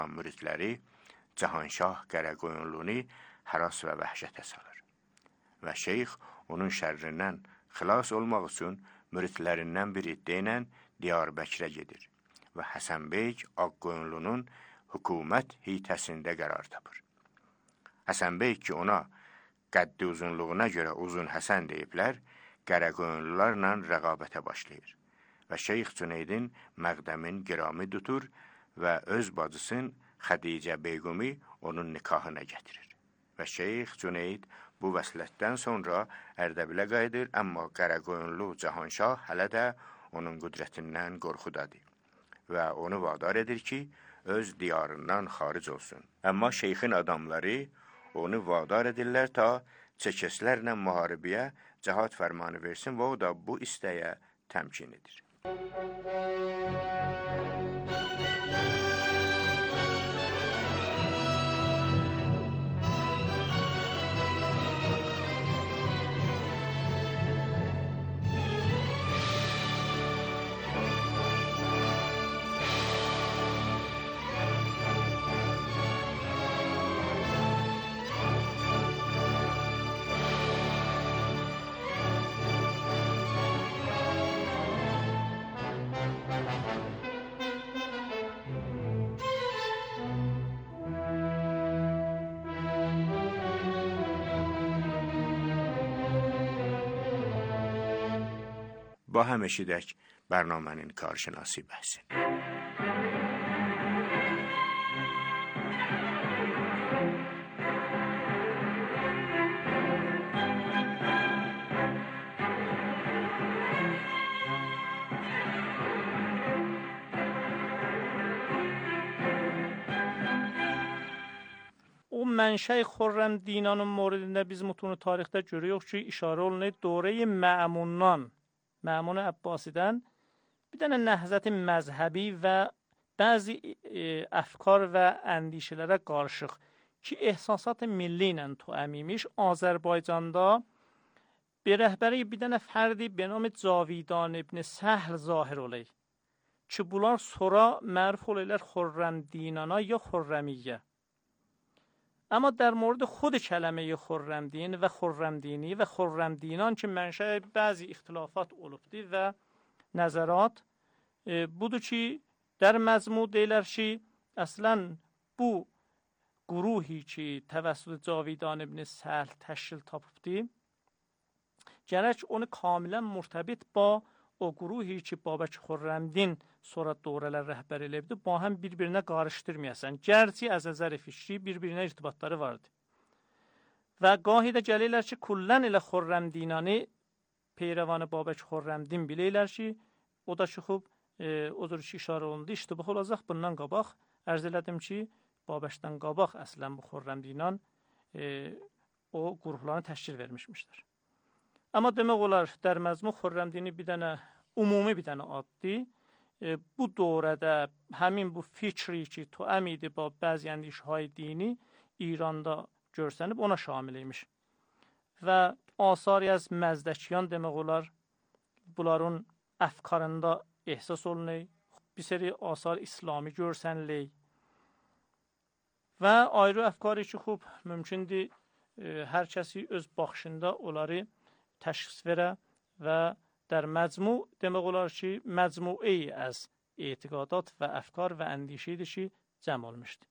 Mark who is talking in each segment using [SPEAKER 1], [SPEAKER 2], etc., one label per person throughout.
[SPEAKER 1] müridləri Cahanşah Qaraqoyunlunu həras və vəhşətə salır və şeyx onun şərrindən xilas olmaq üçün müridlərindən bir iddia ilə Diyarbəkirə gedir və Həsən bəy Ağqoyunlunun hökumət heyətəsində qərar tapır. Həsən bəy ki, ona qəddi uzunluğuna görə Uzun Həsən deyiblər, Qaraqoyunlularla rəqabətə başlayır və Şeyx Cüneydin məqdəmin girami tutur və öz bacısın Xədicə Beygumi onun nikahına gətirir. Və Şeyx Cüneyd bu vəslətdən sonra Ərdəbilə qayıdır, amma Qaraqoyunlu Cahanşah hələ də onun qüdrətindən qorxudadır və onu vadar edir ki, öz diyarından xaric olsun. Amma şeyxin adamları onu vadar edirlər ta çəkeslərlə müharibəyə cəhad fərmanı versin və o da bu istəyə təmkin edir. با هم eşidək برنامهnin karşınası bəhsin.
[SPEAKER 2] O mənşəy Xürrəmdinanın moridində biz mütun tarixdə görürük ki, işarə olunur doreyi Məmun Əbbasidən bir dənə nəhzət məzhəbi və bəzi əfkar və əndişələrə qarışıq ki, ehsasat milli ilə təmin Azərbaycanda bir rəhbəri bir dənə fərdi به نام Cavidan ibn Səhl zahir olayı ki, bunlar sonra məruf olaylar Xürrəmdinana ya Xürrəmiyyə. اما در مورد خود کلمه خرمدین و خرمدینی و خرمدینان که منشأ بعضی اختلافات olubdi و نظرات budur ki, در مضمون deyirlər ki, əslən bu guruhi ki, təvəssüd Cavidan ibn Səhl təşkil tapıbdi, gərək onu kamilən murtabit با o guruhi ki, Babək Xürrəmdin sonra doğrular rəhbər eləyibdi, با هم bir-birinə qarışdırmayasan. Gərçi az nəzər fikri bir-birinə irtibatları vardı. Və gahı da gəlirlər ki, kullən ilə Xürrəmdinani peyravanı Babək Xürrəmdin bilirlər ki, o da ki, xub, odur ki, işarə olundu. İştibah olacaq bundan qabaq. Ərz elədim ki, Babəkdən qabaq əslən bu Xürrəmdinan o quruplarını təşkil vermişmişdir. Amma demək olar, در məzmun Xürrəmdini bir dənə, ümumi bir dənə addır. Bu dövrədə həmin bu fikri ki, təəm idi با bəzi əndişəهای dini İranda görsənib, ona şamil imiş. Və asari az məzdəkiyan demək olar, bunların əfkarında ehsas olunur. Bir seri asar İslami görsənilir. Və ayrı əfkarı ki, xub, mümkündür hər kəsi öz baxışında onları təşxis verə və در مجموع demək olar ki, məcmuəyi az etiqadat və əfkar və əndişədir ki, cəm olmuşdur.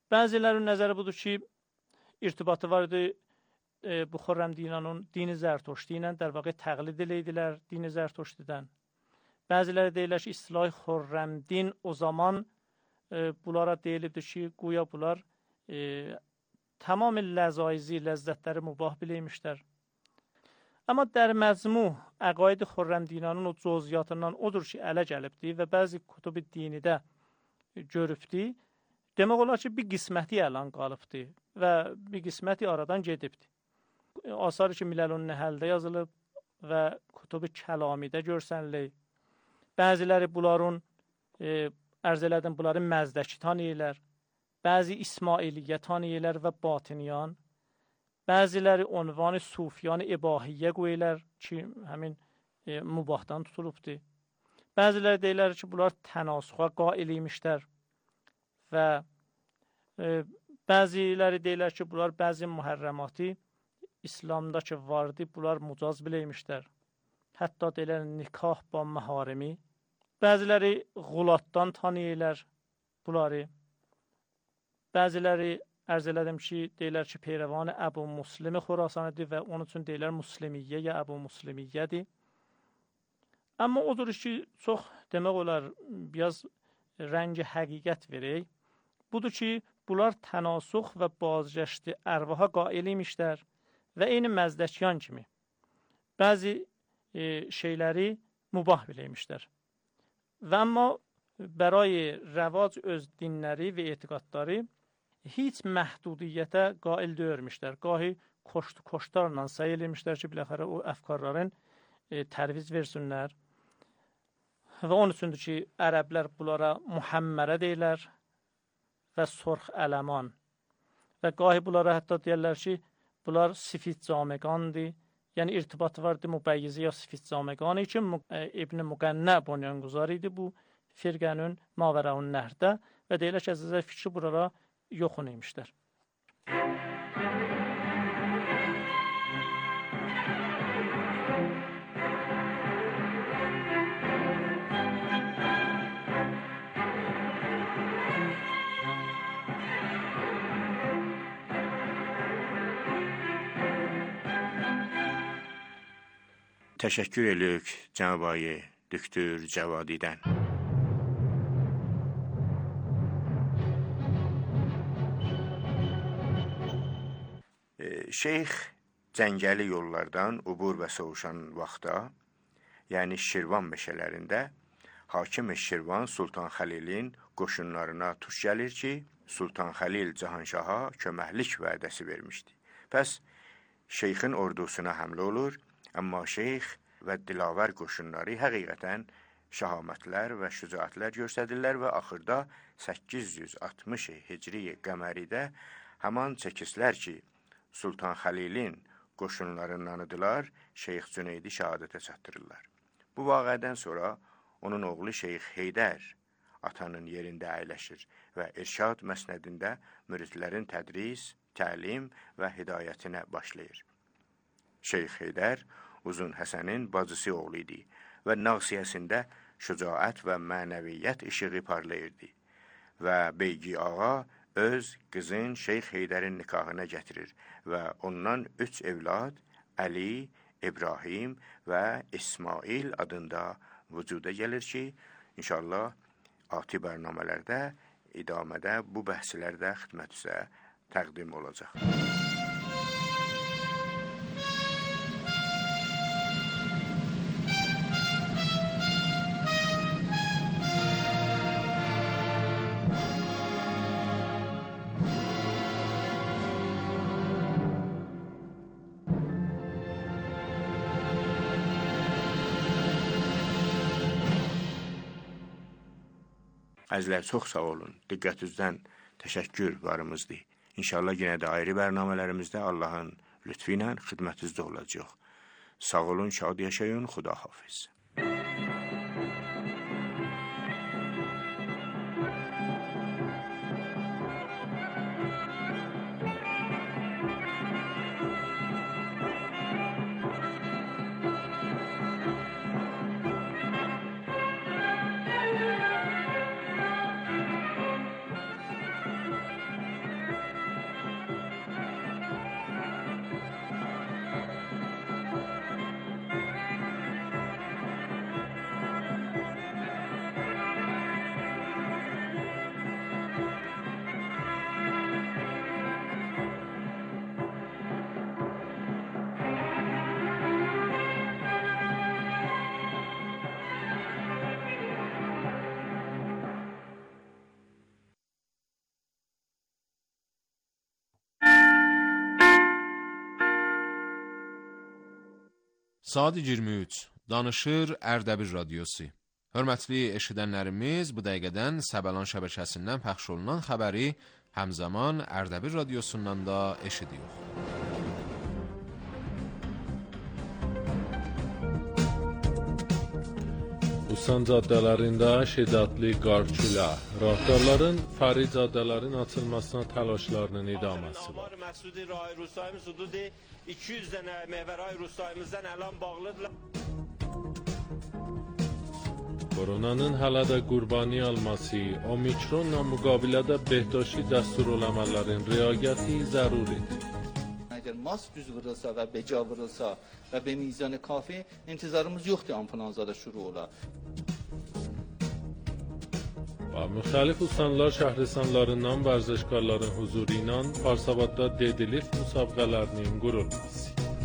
[SPEAKER 2] Bəzilərin nəzəri budur ki, irtibatı var idi bu Xürrəmdinanın dini Zərtuşti ilə, der vaqe təqlid eləydilər dini Zərtuştidən. Bəziləri deyirlər ki, istilahi Xürrəmdin o zaman bunlara deyilibdir ki, guya bunlar tamam ləzaizi, ləzzətləri mübah biləymişlər. Amma der məzmu, əqaid Xürrəmdinanın o cüziyyatından odur ki, ələ gəlibdir və bəzi kutubi dinidə görübdir. Demək olar ki, bir qisməti əlan qalıbdır və bir qisməti aradan gedibdir. Asarı ki, Miləlun Nəhəldə yazılıb və kutubi kəlamidə görsənilib. Bəziləri bunların, ərz elədim, bunları Məzdəki tanıyırlar. Bəzi İsmailiyyə tanıyırlar və Batiniyan. Bəziləri unvanı Sufiyan İbahiyyə qoyurlar ki, həmin mübahdan tutulubdur. Bəziləri deyirlər ki, bunlar tənasuğa qail imişlər və bəziləri deyirlər ki, bunlar bəzi mühərrəmatı İslamda ki vardı, bunlar mucaz biləymişlər. Hətta deyirlər nikah ba məharimi. Bəziləri Qulatdan tanıyırlar bunları. Bəziləri ərz elədim ki, deyirlər ki, peyrəvanı Əbu Muslim Xurasanıdır və onun üçün deyirlər Muslimiyyə ya Əbu Muslimiyyədir. Amma odur ki, çox demək olar, biraz rəngi həqiqət verək. Budur ki, bunlar tənasuq və bazgəşti ərvaha qail imişlər və eyni Məzdəkiyan kimi bəzi şeyləri mübah biləymişlər. Və amma برای رواج öz dinləri və etiqadları heç məhdudiyyətə qail deyilmişlər. Gahi koştarla səy eləmişlər ki, biləxərə o əfkarların tərviz versinlər. Və onun üçündür ki, ərəblər bunlara Muhammərə deyirlər və sorx ələman. Və qahi bunlara hətta deyirlər ki, bunlar sifit cameqandır. Yəni irtibat vardı mübəyyizi ya sifit cameqanı ki, İbn Müqənnə bunyanguzar idi bu firqənin Mavərəun Nəhərdə və deyirlər ki, əzizlər fikri burara yoxun imişlər.
[SPEAKER 1] Təşəkkür edirik Cənab-ı Doktor Cavadidən. Şeyx cəngəli yollardan ubur və soğuşan vaxtda, yəni Şirvan meşələrində, hakim Şirvan Sultan Xəlilin qoşunlarına tuş gəlir ki, Sultan Xəlil Cahanşaha köməklik vədəsi vermişdi. Pəs şeyxin ordusuna həmlə olur, amma şeyx və dilavər qoşunları həqiqətən şəhamətlər və şücaətlər göstədirlər və axırda 860 Hicri qəməridə həman çəkislər ki, Sultan Xəlilin qoşunlarındanıdılar, Şeyx Cüneydi şəhadətə çatdırırlar. Bu vaqədən sonra onun oğlu Şeyx Heydər atanın yerində əyləşir və İrşad məsnədində müridlərin tədris, təlim və hidayətinə başlayır. Şeyx Heydər Uzun Həsənin bacısı oğlu idi və nağsiyəsində şücaət və mənəviyyət işığı parlayırdı və Beygi ağa öz qızın Şeyx Heydərin nikahına gətirir və ondan 3 evlad Əli, İbrahim və İsmail adında vücuda gəlir ki, inşallah ati bərnamələrdə, idamədə bu bəhslər də xidmət üzrə təqdim olacaq. Əzizlər, çox sağ olun. Diqqətinizdən təşəkkür varımızdır. İnşallah yenə də ayrı bərnamələrimizdə Allahın lütfü ilə xidmətinizdə olacaq. Sağ olun, şad yaşayın, Xuda hafiz.
[SPEAKER 3] Saat 23. Danışır Ərdəbil Radiosu. Hörmətli eşidənlərimiz, bu dəqiqədən Səbəlan şəbəkəsindən pəxş olunan xəbəri həmzaman Ərdəbil Radiosundan da eşidiyor.
[SPEAKER 4] Usan caddelerinde şiddetli qarçıla, rahdarların fəri caddelerin açılmasına təlaşlarının idamesi var.
[SPEAKER 5] Məsudi Rahay Rusayımız hududu 200 dənə məhvərhay Rusayımızdan əlan bağlıdırlar.
[SPEAKER 4] Koronanın hələ də qurbani alması, omikronla müqabilədə behdاشti dəsturulamaların riayəti zəruridir.
[SPEAKER 6] اگر ماسک düz vurulsa və beca vurulsa və به میزان کافی intizarımız yoxdur ambulanzada şuru ola.
[SPEAKER 4] Və müxtəlif ustanlar şəhristanlarından vərzəşkarların huzuru ilə Farsabadda deadlift müsabiqələrinin qurulması.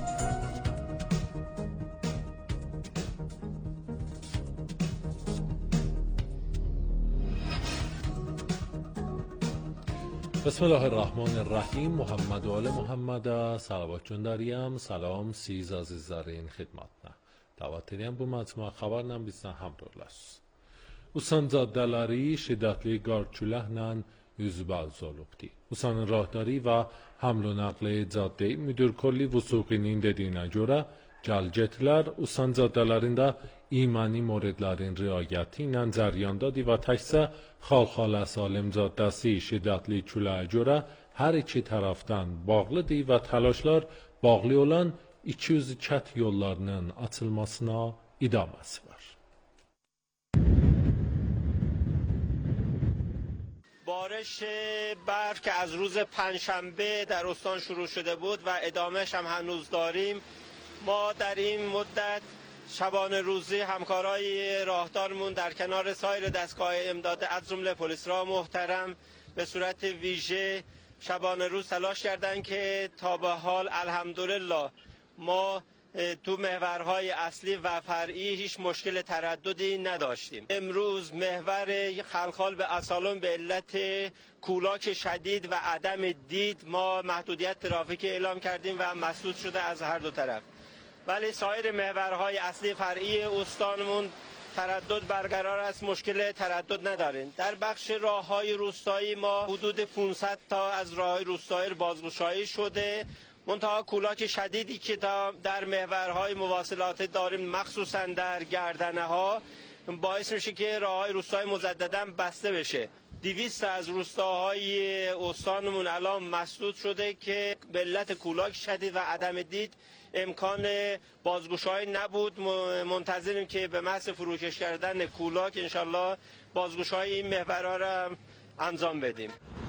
[SPEAKER 4] بسم الله الرحمن الرحیم. محمد و آل محمد صلوات göndəriyəm. Salam siz azizlərin xidmətinə. Dəvət edirəm bu məcmua xəbərlə bizdən həmrəh olasınız. Usan caddələri şiddətli qar küləklə üzbəüz olubdu. Usanın rahdari və həml و نقل caddə müdür kölli Vusuqinin dediyinə görə gəlgetlər Usan caddələrində imani moredlərin riayəti ilə cəryandadır və təkcə Xalxalə Salim caddəsi şiddətli küləyə görə hər iki tərəfdən bağlıdır və təlaşlar bağlı olan 200 kət yollarının açılmasına idaməsi var.
[SPEAKER 5] بارش برف که از روز پنجشنبه در استان شروع شده بود و ادامهش هم هنوز داریم، ما در این مدت شبانه روزی همکارای راهدارمون در کنار سایر دستگاه امداد از جمله پلیس را محترم به صورت ویژه شبانه روز تلاش کردن که تا به حال الحمدلله ما تو محورهای اصلی و فرعی هیچ مشکل ترددی نداشتیم. امروز محور خلخال به اصالون به علت کولاک شدید و عدم دید ما محدودیت ترافیکی اعلام کردیم و مسدود شده از هر دو طرف. ولی سایر محورهای اصلی فرعی استانمون تردد برقرار است، مشکل تردد نداریم. در بخش راههای روستایی ما حدود 500 تا از راههای روستایی بازگشایی شده. منتها کولاک شدیدی که در محورهای مواصلات داریم مخصوصا در گردنه ها باعث میشه که راههای روستایی مجددا بسته بشه. 200 از روستاهای استانمون الان مسدود شده که به علت کولاک شدید و عدم دید امکان بازگشایی نبود. منتظریم که به محض فروکش کردن کولاک انشالله بازگشایی این محورها را انجام بدیم.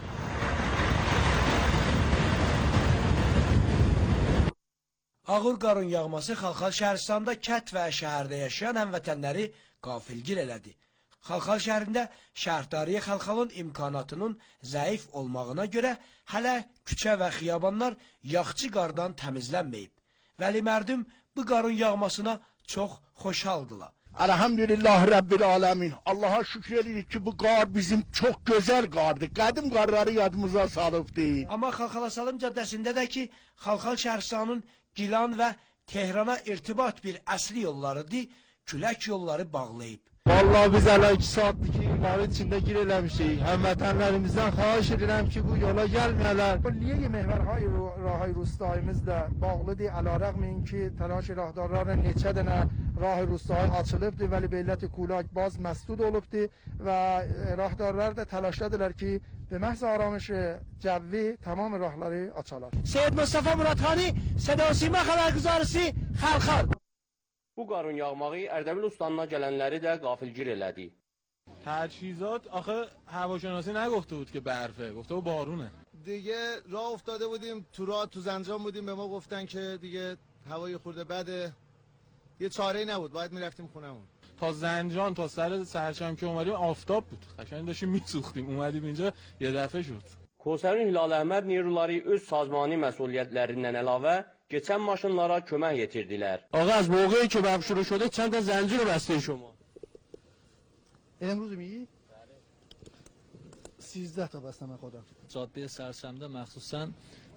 [SPEAKER 7] Ağır qarın yağması Xalxal şəhəristanda kət və şəhərdə yaşayan həmvətənləri qafilgir elədi. Xalxal şəhərində şəhərdariyə Xalxalın imkanatının zəif olmağına görə hələ küçə və xiyabanlar yağçı qardan təmizlənməyib. Vəli mərdüm bu qarın yağmasına çox xoşaldılar.
[SPEAKER 8] Elhamdülillah Rabbil Alemin. Allah'a şükredirik ki bu qar bizim çok güzel qardı. Qədim qarları yadımıza salıbdı.
[SPEAKER 7] Amma Xalxala Salım caddəsində də ki, Xalxal şəhəristanın Gilan və Tehrana irtibat bir əsli yollarıdır, külək yolları bağlayıb.
[SPEAKER 8] Vallahi biz hələ 2 saatlik qarın içində gir eləmişik. Həmvətənlərimizdən xahiş edirəm ki bu yola gəlməyələr.
[SPEAKER 9] کلیه محورهای راههای روستاییمız da bağlıdır. Alarağm اینکه تلاش راهدارların neçə dənə rah روستایی açılıbdı ولی به علت کولاک باز مسدود olubdu و راهدارlar da təlaşdadılar ki به محض آرامش جوی تمام راهları açalar.
[SPEAKER 7] Seyyid Mustafa Muradxani, Səda Sima xəbərgüzarısı Xalxal.
[SPEAKER 10] Bu qarın yağmağı Ərdəbil ustanına gələnləri də qafilgir elədi.
[SPEAKER 11] تجهیزات آخه هواشناسی نگفته بود که برفه، گفته بود بارونه.
[SPEAKER 9] دیگه راه افتاده بودیم تو راه تو زنجان بودیم به ما گفتن که دیگه هوای خورده بده. یه چاره‌ای نبود، باید میرفتیم خونمون.
[SPEAKER 11] تا زنجان تا سر سرچم که اومدیم آفتاب بود. قشنگ داشتیم میسوختیم. اومدیم اینجا یه دفعه شد.
[SPEAKER 10] Kosərin Hilal Əhməd Neyruları öz sazmani məsuliyyətlərindən əlavə keçən maşınlara kömək yetirdilər.
[SPEAKER 11] آقا از موقعی که برق شروع شده چند تا زنجیر رو بسته شما؟
[SPEAKER 9] امروز میگی؟ 13 تا بستم خودم.
[SPEAKER 12] جاده سرسمده مخصوصا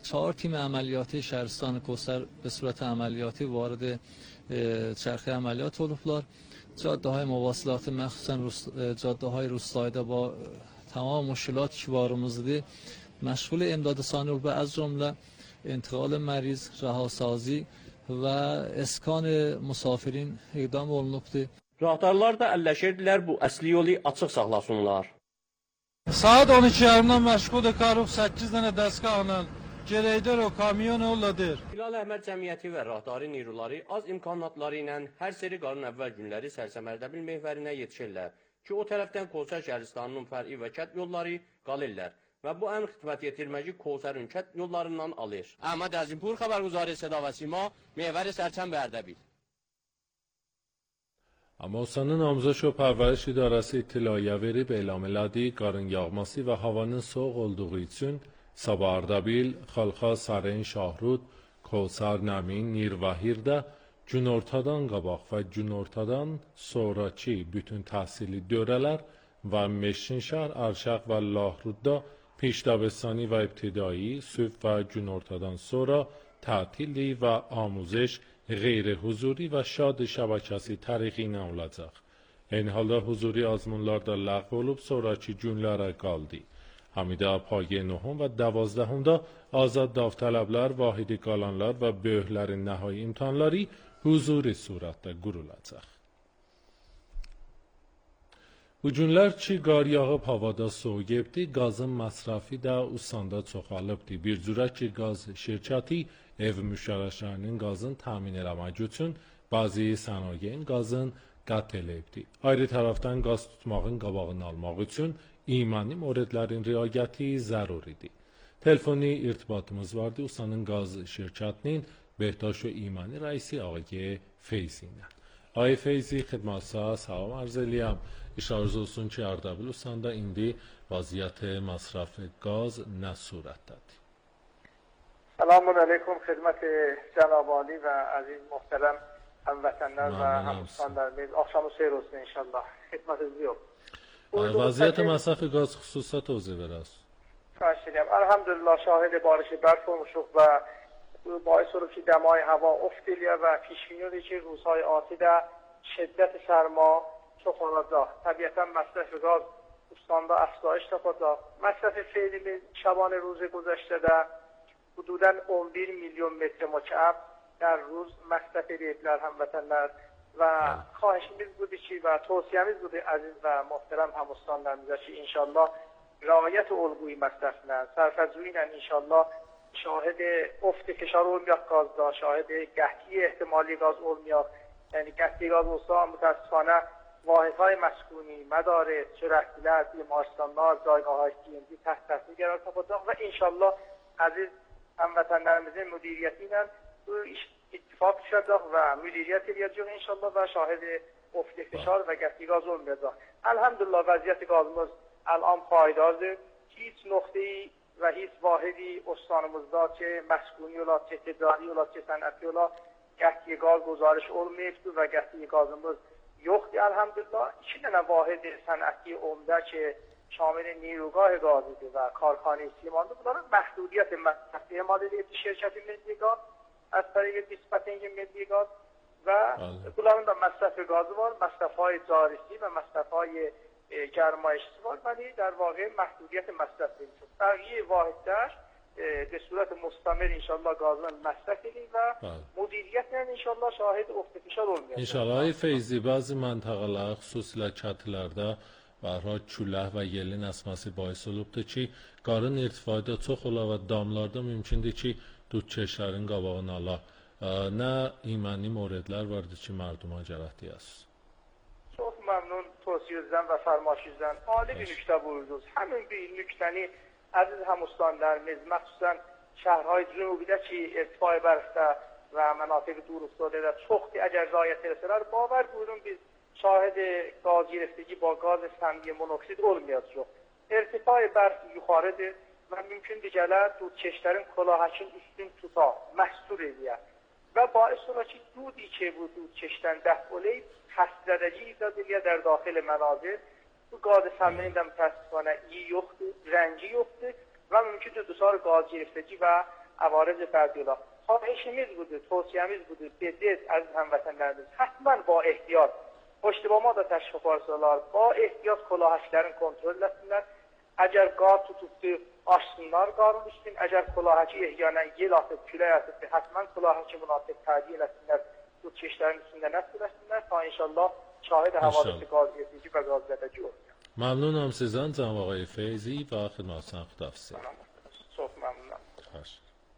[SPEAKER 12] 4 تیم عملیاتی شهرستان کوثر به صورت عملیاتی وارد چرخه عملیات olublar. جاده‌های مواصلات مخصوصا جاده‌های روستایی با تمام مشکلاتی که وارمزده مشغول امداد ثانی olub از جمله انتقال مریض، رهاسازی و اسکان مسافرین اقدام olunubdu.
[SPEAKER 10] Rahdarlar da əlləşirdilər bu əsli yolu açıq saxlasınlar.
[SPEAKER 11] Saat 12 yarımdan məşğuldur, Karux 8 dənə dəstgahla Gereyder o kamyon yolladır.
[SPEAKER 10] Hilal Əhməd Cəmiyyəti və Rahdari Niruları az imkanatları ilə hər seri qarın əvvəl günləri Sərsəmərdə mehvərinə yetişirlər ki, o tərəfdən Koçər şəhərstanının fər'i və kət yolları qalırlar və bu ən xidmət yetirməci Koçərin kət yollarından alır. Əhməd Əzimpur, xəbərguzarı Səda və Sima, mehvər Sərçəmb Ərdəbil.
[SPEAKER 4] Amasanın Amuzaj ve Perveriş İdaresi İttilaiye verib elam elədi, qarın yağması və havanın soğuk olduğu üçün Sabah Ardabil, Xalqa, Sarayın, Şahrud, Koçər, Nəmin, Nirvahirdə günortadan qabaq və günortadan sonraki bütün təhsili dörələr və Meşinşər, Arşaq və Lahrudda پیش‌دبستانی و ابتدایی صبح و günortadan sonra tətilli və آموزش qeyri-huzuri və şad şəbəkəsi təriqi ilə olacaq. Eyni halda huzuri azmunlar da ləğv olub sonraki günlərə qaldı. Həmidə payı 9 və 12-də azad davtələblər, vahidi qalanlar və böyüklərin nəhai imtahanları huzuri surətdə qurulacaq. Bu günlər ki, qar yağıb havada soğuyubdi, qazın məsrəfi də Usanda çoxalıbdı. Bir cürə ki, qaz şirkəti ev müştərəklərinin qazın təmin eləmək üçün bəzi sənayenin qazın qət eləyibdi. Ayrı tərəfdən qaz tutmağın qabağını almaq üçün imani moredlərin riayəti zəruridir. Telefoni irtibatımız vardı Usanın qaz şirkətinin Behtaş و İmani rəisi ağay Feyzi ilə. Ağay Feyzi xidmətsə salam arz eləyəm. İş arzu olsun ki, Ardabil Usanda indi vəziyyət məsrəf qaz nə surətdədir?
[SPEAKER 13] Selamun aleyküm xidmət Cənab Ali və əziz muhterəm həmvətənlər və həmvətənlərimiz. Axşamı xeyir olsun inşallah. Xidmətiniz yox.
[SPEAKER 4] Vəziyyət məsrəf qaz xüsusa توضیح verəz.
[SPEAKER 13] خواهش می‌کنم. الحمدلله شاهد بارش برف olmuşuq və باعث olub ki, دمای هوا افت eləyə və پیش‌بینی ki, روزهای آتیdə şiddət sərma çox olacaq. Təbiətən məsrəf qaz Ustandə افزایش tapacaq. Məsrəf feilimiz şabanı روز گذشتədə حدوداً 11 میلیون متر مکعب در روز مصرف ediblər həmvətənlər və xahişimiz budur ki və tövsiyemiz budur əziz və möhtərəm həmvətənlərimizə ki inşallah رعایت الگوی مصرفlə سرفزویی ilə inşallah şahid افت فشار olmayaq qazda, şahid qəhti ehtimali qaz olmayaq. Yəni qəhti qaz olsa mütəəssifانه واحدهای مسکونی، مدارس، çörəkçilər, بیمارستانlar, جایگاه‌های TMT تحت تاثیر قرار tapacaq və inşallah əziz həmvətənlərimizin müdiriyyəti ilə bu iş ittifaq düşəcək və müdiriyyət edəcək inşallah və şahid افت فشار və qəhti qaz olmayacaq. Elhamdülillah vəziyyət qazımız الان پایدارdır. هیچ نقطه‌ای و هیچ واحدی استانımızda چه مسکونی ola, چه تجاری ola, چه صنعتی ola qəhti qaz گزارش olmayıbdır və qəhti qazımız yoxdur elhamdülillah. 2 dənə vahid صنعتی عمده که شامل نیروگاه گازیdir və کارخانه سیمانdır. Bunların محدودیت مصرف اعمال edildi şirkət milli qaz از طریق دیسپاتینگ ملی قاز و bunların da مصرف gazı var, مصرف‌های جارسی و مصرف‌های گرمایشی var ولی در واقع محدودیت مصرف میشه. بقیه واحدش به صورت مستمر انشالله gazın مصرف edildi və müdiriyyətlə inşallah şahid افت فشار olmayacaq.
[SPEAKER 4] İnşallah Feyzi bəzi məntəqələr, xüsusilə kəndlərdə bərha küləh və yelin əsməsi bais olubdur ki, qarın irtifada çox ola və damlarda mümkündür ki, dudkeşlərin qabağını ala. Nə imani moredlər vardır ki, mərduma gərək deyəsiniz?
[SPEAKER 13] Çox məmnun توصیه‌زن و فرمایش‌زن عالی bir nükte buyurdunuz. Həmin bir nüktəni əziz həmvətənlərimiz, məxsusən şəhərهای cənubida ki, irtifai bərfdə və mənatiq duruqsada çoxdur. Əgər riayət etsələr, باور buyurun biz şahid qaz گرفتگی با gaz سمی monoksid olmayacaq. İrtifai bərf yuxarıdır və mümkündür gələr dudkeşlərin kolahəkin üstün tuta, məhsur edir. Və باعث olur ki, dudi ki bu dudkeşdən dəf olub حسدردگی ایجاد میشه در داخل منازل. bu gaz səminin də mütəəssifانه iyi yoxdur, rəngi yoxdur və mümkündür dusar qaz گرفتگی və عوارض فردیولا. خواهشimiz budur, tavsiyemiz budur. Dediz aziz həmvətənlərimiz, həttəmən ba ehtiyat, poştibama da təşrif varsalar, ba ehtiyat kolahəklərin kontrol etsinlər. Əgər qar tutubdur, açsınlar qarın üstün. Əgər kolahəki ehyanən yel atıb, külək atıbdır, həttəmən kolahəki münasib tədiyin etsinlər. Bu çeşlərin üstündə nəsb etsinlər. Ta inşallah şahid havadisi qaziyetici və qaziyetici olsun.
[SPEAKER 4] ممنونم sizdən cənab آقای فیضی و خدمتتون خداحافظ.
[SPEAKER 13] Çox məmnunam.
[SPEAKER 4] Xoş.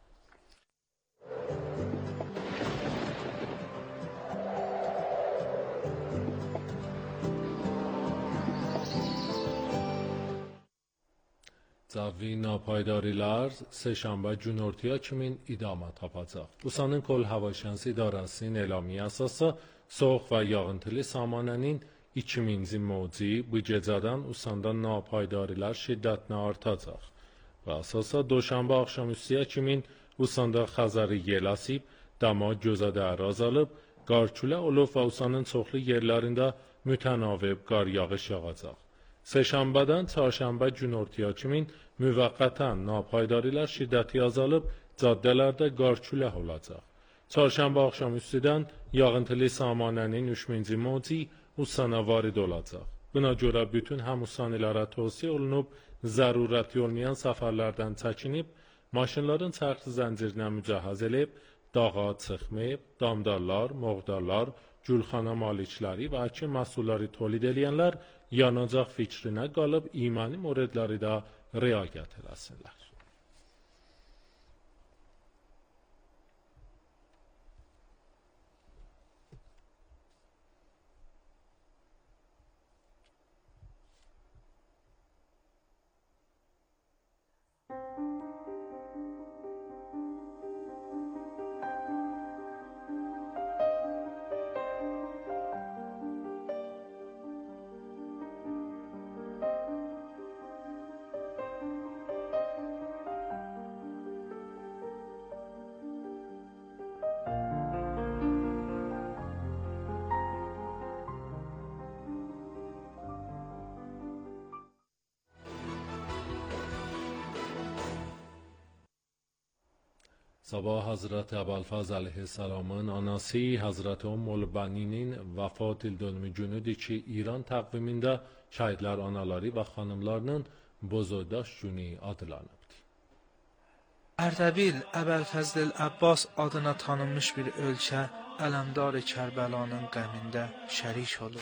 [SPEAKER 4] Cavvi napaydarilər Səhşənbə günortaya kimin idamə tapacaq. Busanın Kol Hava Şansı İdarəsinin elamı əsası soğuq və yağıntılı samanənin 2000-ci mövci bu gecədən Usanda napaydarilər şiddətlə artacaq. Və əsasa Doşanbə axşamüstüyə kimin Usanda Xəzəri yel əsib, dama gözədə azalıb, qar külə olub və Usanın çoxlu yerlərində mütənavib qar yağış yağacaq. Səhşənbədən çarşənbə günortaya kimin müvəqqətən napaydarilər şiddəti azalıb, caddələrdə qar küləh olacaq. Çarşənbə axşamüstüdən yağıntılı samanənin 3000-ci mövci Usana varid olacaq. Buna görə bütün həmussanilərə tövsiyə olunub, zərurəti olmayan səfərlərdən çəkinib, maşınların çərxi zəncirinə mücəhəz edib, dağa çıxmayıb, damdarlar, moğdarlar, gülxana malikləri və əkin məhsulları tolid edənlər yanacaq fikrinə qalıb imani moredləri də riayət eləsinlər. Sabah Hazreti Əbəlfəz əleyhissalamın anası Hazreti Ümmülbeninin vəfat il dönümü günüdür ki, İran təqvimində şəhidlər anaları və xanımlarının bozordaş günü adlanıbdır.
[SPEAKER 14] Ərdəbil Əbəlfəzl Əbbas adına tanınmış bir ölkə Ələmdar-ı Kərbəlanın qəmində şərik olur.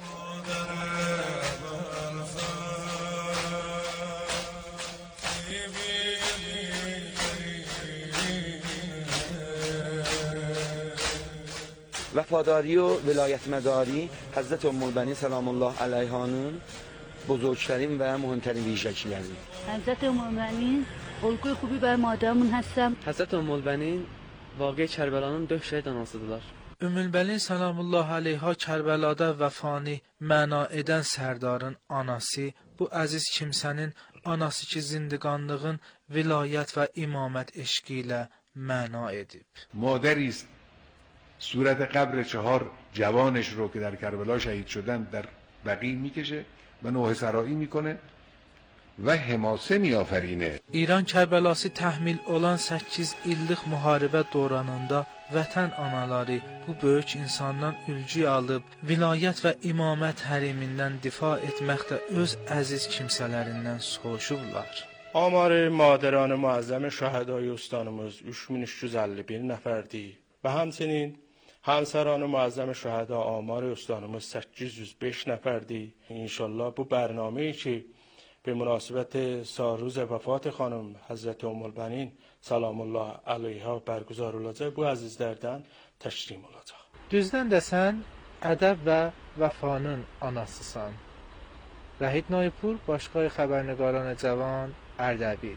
[SPEAKER 15] وفاداری و ولایت مداری حضرت ام‌البنین سلام الله علیه‌هانın بزرگترین و مهمترین ویژگی‌لeridir.
[SPEAKER 16] حضرت ام‌البنین الگوی خوبی برای مادرمون هستم.
[SPEAKER 17] حضرت ام‌البنین واقع Kərbəlanın 4 şəhid anasıdırlar.
[SPEAKER 14] Ümmülbenin Salamullah Aleyha Kərbəlada vəfanı məna edən sərdarın anası bu əziz kimsənin anası ki zindiqanlığın vilayət və imamət eşqi ilə məna edib.
[SPEAKER 18] مادری است صورت قبر 4 جوانش رو که در کربلا شهید شدن در بقیع میکشه و نوحه سرایی میکنه و حماسه میآفرینه.
[SPEAKER 14] İran Kərbəlası təhmil olan 8 illik müharibə dövründə vətən anaları bu böyük insandan ülgü alıb vilayət və imamət hərimindən difa etməkdə öz əziz kimsələrindən soruşublar.
[SPEAKER 5] آمار مادران معظم شهدای استانımız 3351 nəfərdir və həmçinin همسران معظم شهدا آمار استانımız 805 nəfərdir. İnşallah bu برنامه‌ای که به مناسبت سالروز وفات خانم حضرت ام‌البنین سلام الله علیها برگزار olacaq. Bu əzizlərdən təşrim olacaq.
[SPEAKER 14] Düzdən də sən ədəb və vəfanın anasısan. Rəhid Naipur, Başqay xəbərnigaran cavan, Ərdəbil.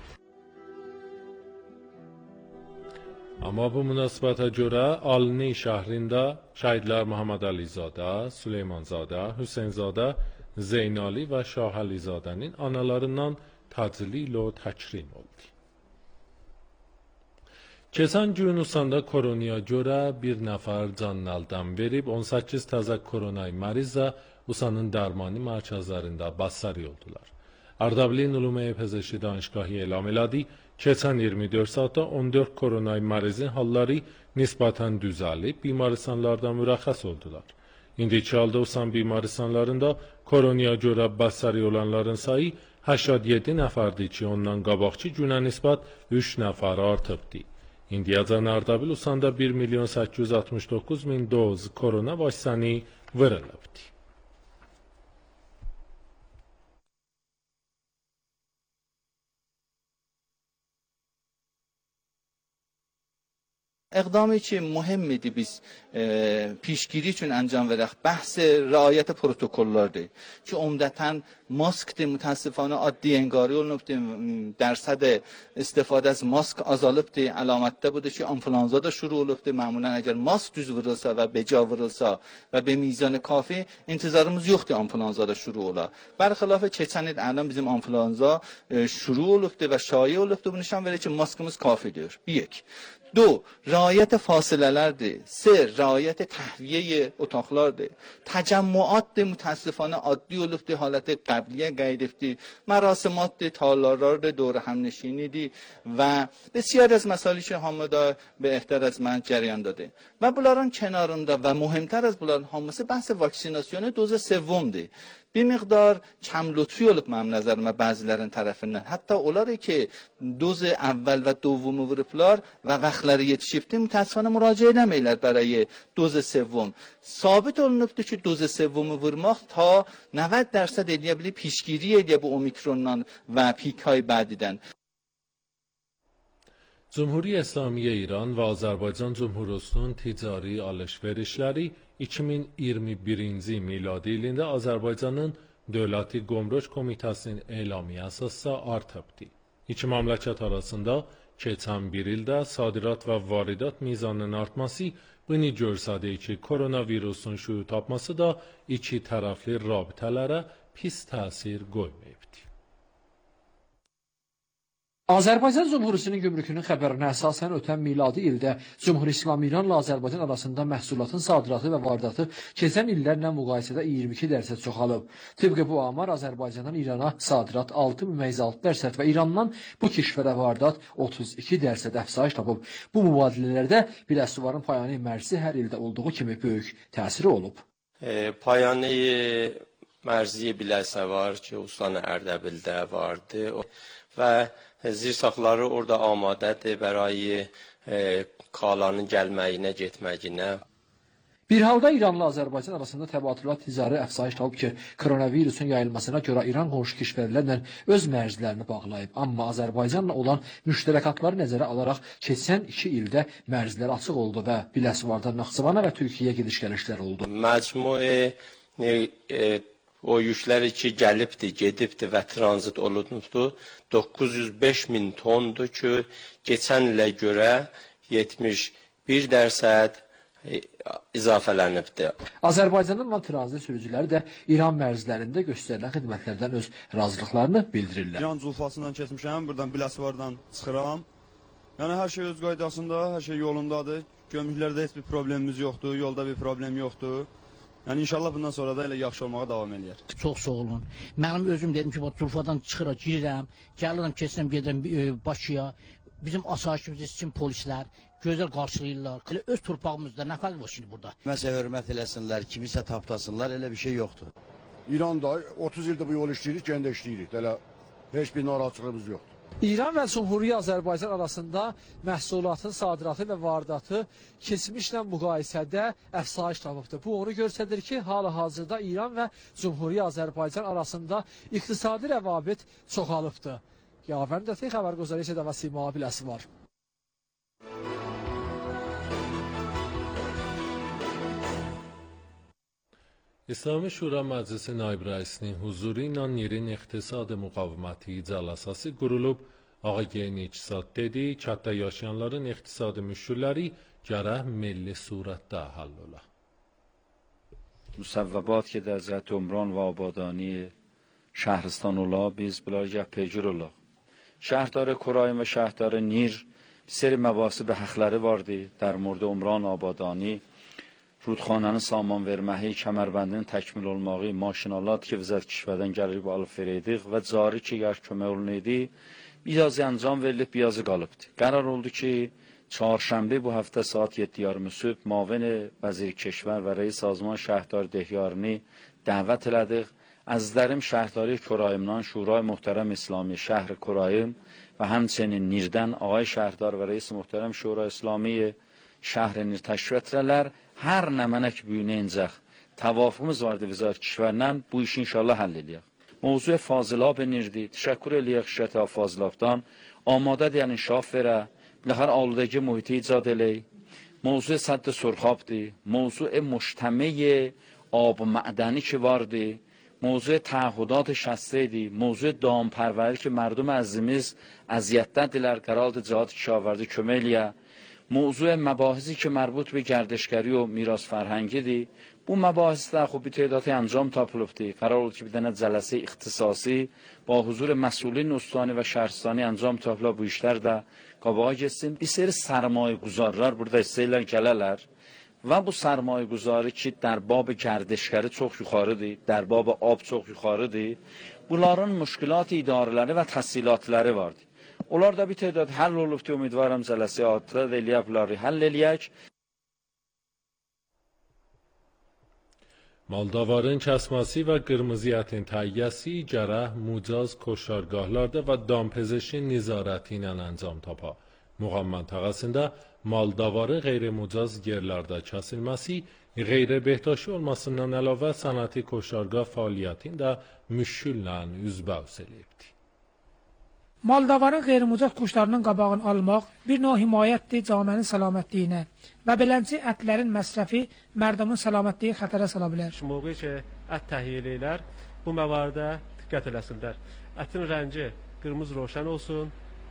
[SPEAKER 4] Amma bu münasibətə görə Alni şəhrində şəhidlər Muhammed Əlizadə, Süleymanzadə, Hüseynzadə, Zeynali və Şah Əlizadənin analarından təclil və təkrim oldu. Keçən gün Usanda koronaya görə bir nəfər canını əldən verib, 18 təzə koronay məriz də Usanın dərmani mərkəzlərində bəstəri oldular. Ərdəbilin Ulumiye Pezeshki Danışgahı elan elədi Keçən 24 saatda 14 koronay mərizin halları nisbətən düzəlib, bimaristanlardan mürəxxəs oldular. İndiki halda usan bimaristanlarında koronaya görə bəsəri olanların sayı 87 nəfərdir ki, ondan qabaqçı günə nisbət 3 nəfər artıbdır. İndiyəcən Ardabil usanda 1.869.000 doz korona vaksini verilibdir.
[SPEAKER 6] اقدامی که مهمیدی biz پیشگیری üçün انجام verək bəhs riayət protokollardır ki umdətən maskdır mütəəssifانه addi enqari olunubdur dərsəd istifadə az mask azalıbdır əlamətdə budur ki influenza da şuru olubdur معمولا əgər mask düz vurulsa və beca vurulsa və be mizan kafi intizarımız yoxdur influenza da şuru ola bərxilaf keçən il الان bizim influenza şuru olubdur və şایع olubdur bu nişan verir ki maskımız kafidir 1 2 رعایت فاصله‌lərdir 3 رعایت تهویه اتاقlardır تجمعات متاسفانه عادی olubdur حالت قبلیه قیدفتی مراسمات تالارlar دور همنشینیdir və بسیار از مسائلی که hamıda بهتر از من جریان داده و bunların kənarında və mühimtər az bunların hamısı bəhs vaksinasyon doz sevvumdur bir miqdar kəm lütfi olub mənim nəzərimə bəzilərin tərəfindən. Hətta onları ki, doz əvvəl və dovumu vurublar və vaxtları yetişibdi, mütəəssifانه müraciə eləməklər برای doz sevvum. Sabit olunubdur ki, doz sevvumu vurmaq ta 90% eləyə bilir پیشگیری eləyə bu omikrondan və پیک‌های بعدیdən.
[SPEAKER 4] Cumhuriyet İslamiyyə İran və Azərbaycan Cumhuriyetinin ticari alış-verişləri 2021-ci miladi ilində Azərbaycanın Dövləti Qomruq Komitəsinin elamı əsasında artıbdır. İki məmləkət arasında keçən bir ildə sadirat və varidat mizanının artması bunu göstərir ki, koronavirusun şüur tapması da iki tərəfli rabitələrə pis təsir qoymayıbdır.
[SPEAKER 19] Azərbaycan Cumhuriyetinin Gümrükünün xəbərinə əsasən ötən miladi ildə Cumhuriyet İslamı İranla Azərbaycan arasında məhsulatın sadiratı və varidatı keçən illərlə müqayisədə 22% çoxalıb. Tıbqı bu amar Azərbaycandan İrana sadirat 6,6% və İrandan bu kişvərə varidat 32% əfsayiş tapıb. Bu mübadilələrdə Biləsuvarın payani mərzi hər ildə olduğu kimi böyük təsiri olub.
[SPEAKER 5] Payani mərzi Biləsuvar ki, Ustanı Ərdəbildə vardı və zirsaxları orada amadədir bərayı kalanın gəlməyinə, getməyinə.
[SPEAKER 19] Bir halda İranla Azərbaycan arasında təbatülat ticari əfsayiş tapıb ki, koronavirusun yayılmasına görə İran qonşu kişvərlərlə öz mərzlərini bağlayıb. Amma Azərbaycanla olan müştərəkatları nəzərə alaraq keçən 2 ildə mərzlər açıq oldu və Biləsuvardan Naxçıvana və Türkiyəyə gediş-gəlişlər oldu.
[SPEAKER 5] Məcmui o yükləri ki, gəlibdir, gedibdir və tranzit olunubdur, 905.000 tondur ki, keçən ilə görə 71% izafələnibdir.
[SPEAKER 19] Azərbaycanın tranzit sürücüləri də İran mərzlərində göstərilən xidmətlərdən öz razılıqlarını bildirirlər.
[SPEAKER 20] İran Zulfasından keçmişəm, buradan Biləsuvardan çıxıram. Yəni, hər şey öz qaydasında, hər şey yolundadır. Gömrüklərdə heç bir problemimiz yoxdur, yolda bir problem yoxdur. Yəni inşallah bundan sonra da elə yaxşı olmağa davam eləyər.
[SPEAKER 21] Çox sağ olun. Mənim özüm dedim ki, Zulfadan çıxıram, girirəm, gəlirəm, keçirəm, gedirəm Bakıya. Bizim asayişimiz için polislər gözəl qarşılayırlar. Öz torpağımızda nə fərq var şimdi burada?
[SPEAKER 22] Məsələ hörmət eləsinlər, kimisə tapdasınlar, elə bir şey yoxdur.
[SPEAKER 8] İranda 30 ildir bu yol işləyirik, gəndə işləyirik. Elə heç bir narahatçılığımız yoxdur.
[SPEAKER 19] İran və Cumhuriyet Azərbaycan arasında məhsulatın sadiratı və varidatı keçmişlə müqayisədə əfsayiş tapıbdır. Bu onu göstərir ki, hal-hazırda İran və Cumhuriyet Azərbaycan arasında iqtisadi rəvabit çoxalıbdır. Yavərin dəfə xəbər gözəli isə və Sima Biləsi var.
[SPEAKER 4] İslami Şura Məclisi Naib Rəisinin huzuru ilə yerin iqtisadi müqaviməti iclasası qurulub. Ağayeyn İqtisad dedi, kətdə yaşayanların iqtisadi müşkülləri gərək milli surətdə həll ola.
[SPEAKER 23] مصوبات که در جهت عمران و آبادانی شهرستان اولا biz bunlar پیجور ola. شهردار کرایم و شهردار نیر سری مباحث به حقları vardı در مورد عمران آبادانی rudxananın saman verməyi, kəmərbəndinin təkmil olmağı, maşinalar ki, vəzət kişvədən gəlib alıb verəydik və cari ki, yer kömək olunaydı, Birazı anjam verilib, birazı qalıbdı. Qərar oldu ki, çarşənbə bu həftə saat 7:30 sübh Mavin Vəzir Keşvər və Rəis Sazman Şəhrdar Dehyarını dəvət elədik. Əzizlərim Şəhdari Korayımdan Şuray Muhterəm İslami Şəhri Korayım və həmçinin Nirdən Ağay Şəhdar və Rəis Muhterəm Şura İslami Şəhri Nir təşkil etdirələr. Hər nə mənək büyünəyincək təvafımız vardı Vizayət Kişvərlə, bu işi inşallah həll edək. Mövzu Fazilab Nirdi. Təşəkkür eləyək Şirkət Fazilabdan. Amadə deyən inkişaf verə. Bilahar aludəgi mühiti icad elək. Mövzu Sədd Surxabdı. Mövzu müştəmi ab mədəni ki vardı. Mövzu təhudat şəssə idi. Mövzu damپروری ki mردم əzizimiz əziyyətdədirlər. Qərardı Cihad Kişavardi kömək eləyə. Mövzu məbahisi ki mərbut به گردشگری و میراث فرهنگیdir. Bu məbahisdə xub bir تعدادی انجام tapılıbdı. Qərar oldu ki bir dənə cələsə ixtisasi با حضور مسئولین استانی və şəhərstani انجام tapıla bu işlər də qabağa getsin. Bir seri sərmayə guzarlar burada istəyirlər gələrlər. Və bu sərmayə guzarı ki در باب گردشگری çox yuxarıdır, در باب آب çox yuxarıdır. Bunların müşkilat idarələri və təshilatları vardı. Onlar da bir تعداد həll olubdu. Ümidvaram cələsə adlı eləyə bunları həll eləyək.
[SPEAKER 4] Maldavarın kəsməsi və qırmızı ətin təyyəsi gərək mucaz koşargahlarda və dampezeşin nizarəti ilə əncam tapa. Muğam məntəqəsində maldavarı qeyri-mucaz yerlərdə kəsilməsi, qeyri-behtaşi olmasından əlavə sənəti koşargah fəaliyyətini də müşküllə üzbəüz eləyibdir.
[SPEAKER 1] Maldavarın qeyri-mucaz kuşlarının qabağını almaq bir növ himayətdir camənin salamətliyinə və beləncə ətlərin məsrəfi mərdumun salamətliyini xətərə sala bilər.
[SPEAKER 2] Mövqe ki, ət təhiyyə eləyirlər, bu məvarədə diqqət eləsinlər. Ətin rəngi qırmızı roşan olsun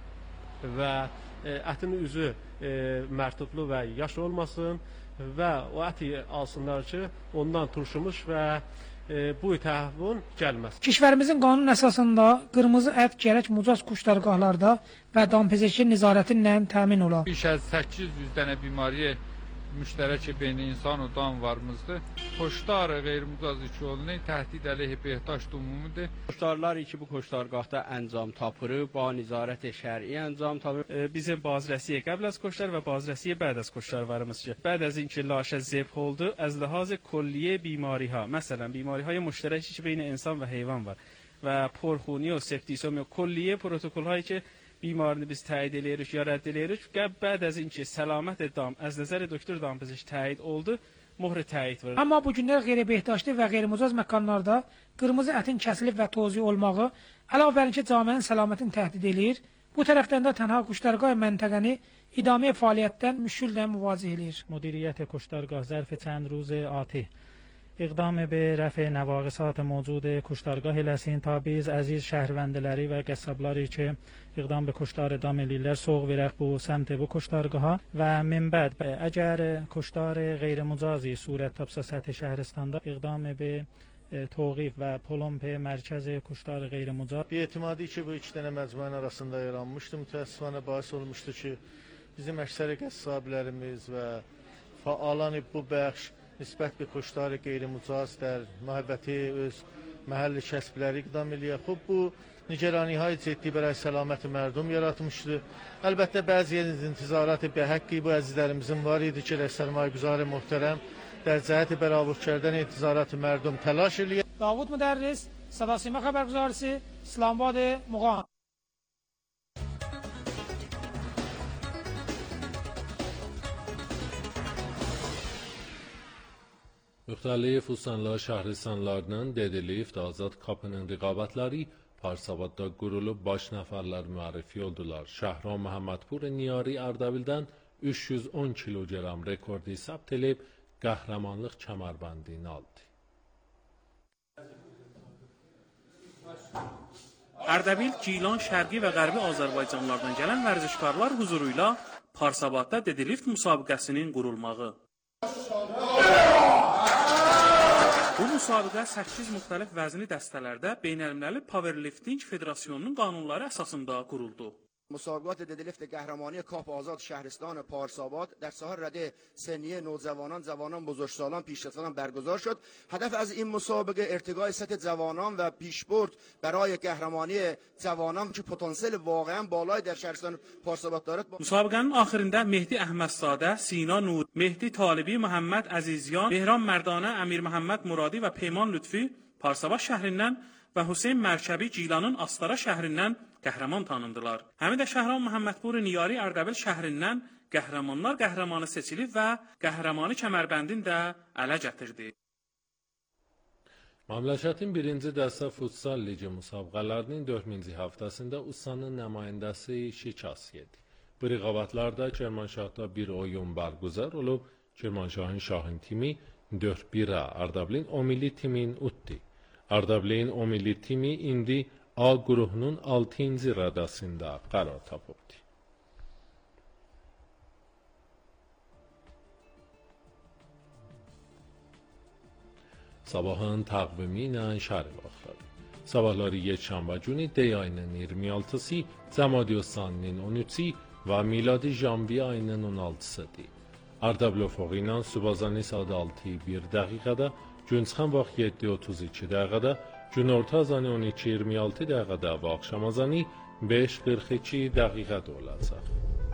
[SPEAKER 2] və ətin üzü mərtublu və yaş olmasın və o əti alsınlar ki, ondan turşumuş və bu təhvün gəlməz.
[SPEAKER 1] Kişvərimizin qanun əsasında qırmızı ət gərək mucaz kuşlargahlarda və dampezeşin nizarətinlə təmin ola.
[SPEAKER 3] Biş az 800 dənə bimariyə müştərək beyni insan و دام varımızdır. Koşlar qeyri-mucaz işolunu təhdid əleyhi behtaş umumidir.
[SPEAKER 24] Koşlarlar ki bu koşlargahda əncam tapır, ba nizarət şər'i əncam tapır.
[SPEAKER 2] Bizim bazrəsiyə qəbl az koşlar və bazrəsiyə bəd az koşlar varımız ki. Bəd az اینکه لاشه ذبح oldu, از لحاظ کلیه بیماری ها، مثلا بیماری های مشترکی که بین انسان و حیوان var و پرخونی و سپتیسم یا کلیه پروتکل هایی که بیمارını biz təyid eləyirik ya rədd eləyirik. Bəd az اینکه səlamət dam az nəzər doktor dampezeş təyid oldu, möhrə təyid var.
[SPEAKER 1] Amma bu günlər qeyri-behtaşlı və qeyri-mucaz məkanlarda qırmızı ətin kəsilib və tozi olmağı əlavə bər ki camənin səlamətini təhdid eləyir. Bu tərəfdən də tənha kuşlargah məntəqəni idame fəaliyyətdən müşküllə müvazih eləyir.
[SPEAKER 25] مدیریت کشتارگاه ظرف چند روز آتی اقدام به رفع نواقصات موجود کشتارگاه لسین تا biz əziz şəhərvəndələri və qəssabları ki iqdam به کشتار ادام eləyirlər soğ verək bu səmt bu کشتارگاه‌ها və min bəd əgər کشتار غیرمجازی صورت tapsa سطح şəhəristanda iqdam به توقیف و پلمپ مرکز کشتار غیرمجاز
[SPEAKER 26] بی‌اعتمادی ki bu iki dənə məcmuənin arasında yaranmışdı, mütəəssifانə bahis olmuşdu ki bizim əksəri qəssablərimiz və faalan bu bəxş nisbət bir kuşlar qeyri-mucaz der mühəbbəti öz məhəlli kəsbləri iqdam eləyək. Bu nigaraniهای ciddi برای سلامت مردم yaratmışdı. Əlbəttə bəzi intizarat-ı bəhəqqi bu əzizlərimizin var idi ki, sərmayeguzar möhtərəm در جهت برآورد کردن انتظارات مردم تلاش eləyək.
[SPEAKER 1] داوود مدرس، صدا سیما خبرگزارسی، اسلام آباد، مقام.
[SPEAKER 4] Müxtəlif ustanlar şəhristanlarının dedilib azad kapının rəqabətləri Parsabadda qurulub baş nəfərlər müərrifi oldular. Şəhram Məhəmmədpur Niyari Ardabildən 310 kilogram rekordi səbt edib qəhrəmanlıq kəmərbəndini aldı.
[SPEAKER 27] Ardabil, Gilan, Şərqi və Qərbi Azərbaycanlardan gələn vərzişkarlar huzuruyla Parsabadda dedilift müsabiqəsinin qurulmağı. Bu müsabiqə 8 müxtəlif vəzni dəstələrdə Beynəlmiləli Powerlifting Federasyonunun qanunları əsasında quruldu.
[SPEAKER 7] مسابقات ددلیفت قهرمانی کاپ آزاد شهرستان پارساباد در ساحل رده سنی نوجوانان، جوانان، بزرگسالان، پیشرفتان برگزار شد. هدف از این مسابقه ارتقای سطح جوانان و پیشبرد برای قهرمانی جوانان که پتانسیل واقعا بالای در شهرستان پارساباد دارد.
[SPEAKER 27] Müsabiqənin axırında Mehdi Əhmədzadə, Sina Nur, Mehdi Talibi, Muhammed Əzizyan, Behram Mərdanə, Əmir Məhəmməd Muradi və Peyman Lütfi Parsabad şəhərindən və Hüseyn Mərkəbi Gilanın Astara şəhərindən qəhrəman tanındılar. Həmin də Şəhram Məhəmmədpur Niyari Ərdəbil şəhərindən qəhrəmanlar qəhrəmanı seçilib və qəhrəmanı Kəmərbəndin də ələ gətirdi.
[SPEAKER 4] Məmləkətin birinci dəstə futsal ligi müsabiqələrinin 4-cü haftasında Usanın nümayəndəsi şikast yedi. Bu rəqabətlərdə Kermanşahda bir oyun bərgüzar olub, Kermanşahın Şahin timi 4-1-ə Ərdəbilin O milli timin utdu. Ərdəbilin O milli timi indi A qrupunun 6-cı rədəsində qərar tapıbdı. Sabahın təqvimi ilə şəhər vaxtları. Sabahları yekşənbə günü D ayının 26-sı, Cəmadi Ustanının 13-ü və miladi janviyə ayının 16-sıdır. Ərdəbil ofoqu ilə Subazani saat 6:01 dəqiqədə, Günçxan vaxt 7:32 dəqiqədə, günorta azanı 12:26 dəqiqədə və axşam azanı 5:42 dəqiqədə olacaq.